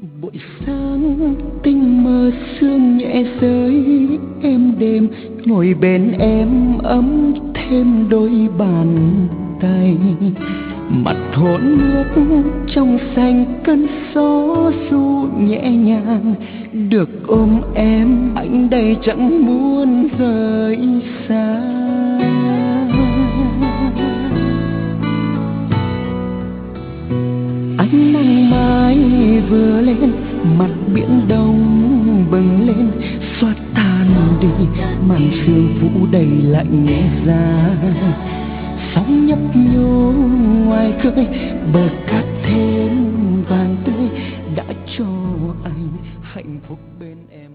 Buổi sáng tinh mơ sương nhẹ rơi êm đềm, ngồi bên em ấm thêm đôi bàn tay. Mặt hôn nước trong xanh, cơn gió ru nhẹ nhàng, được ôm em anh đây chẳng muốn rời xa. Ánh nắng mai vừa lên, mặt biển đông bừng lên, xóa tan đi màn sương phủ đầy lạnh giá. Sóng nhấp nhô ngoài khơi, bờ cát thêm vàng tươi đã cho anh hạnh phúc bên em.